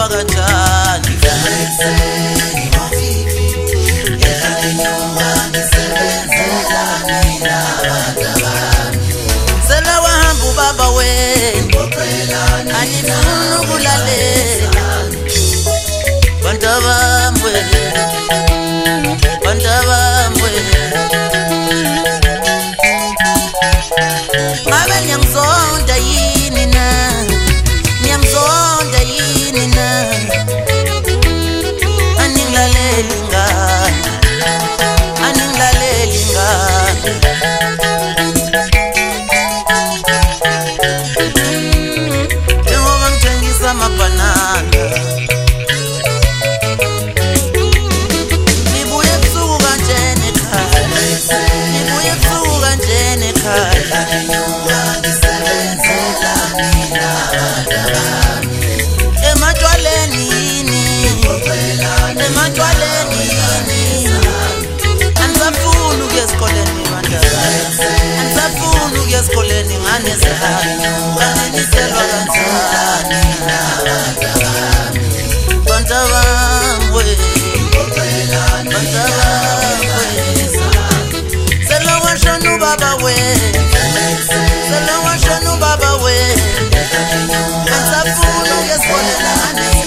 Ngiselwa kanjani Sela wahamba ubaba wenu anifuna ukulalela Bantabambwe Ngabe niyangizonda yini na Niyangizonda yini na Aningilaleli ngani Aningilaleli ngani Njengoba ngithengisa amabhanana Nibuye ebusuku kanjena ekhaya Nibuye ebusuku kanjena ekhaya Ematshwaleni yini Ematshwaleni yini Anisafuni ukuya esikoleni bandaba Anisafuni ukuya esikoleni nganezani Kaniniselwa kanjani Bantabambwe Bantabambwe Sela washona ubaba wenu Sela washona ubaba wenu Anisafuni ukuya esikoleni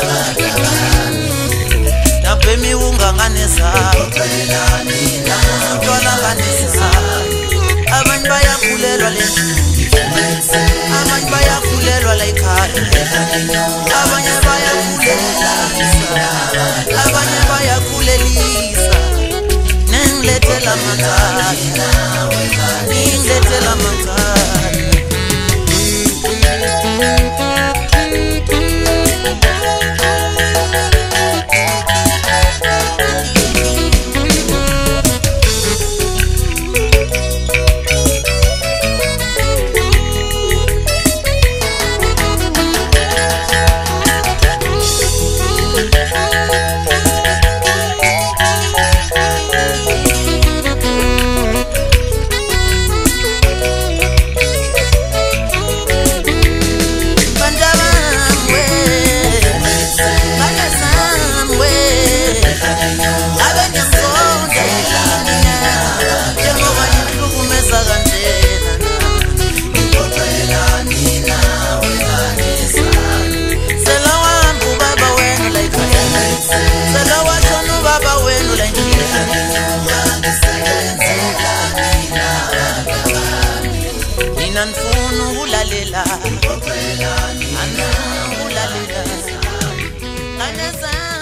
Napemi unga nganezani Utshwala nganezani Abanye bayakhulelwa le Abanye bayakhulelwa la ekhaya Abanye bayakhulelisa Abanye bayakhulelisa Nengilethela amanzali Ningilethela amanzali Nifuna ukulalela Anifuna ukulalela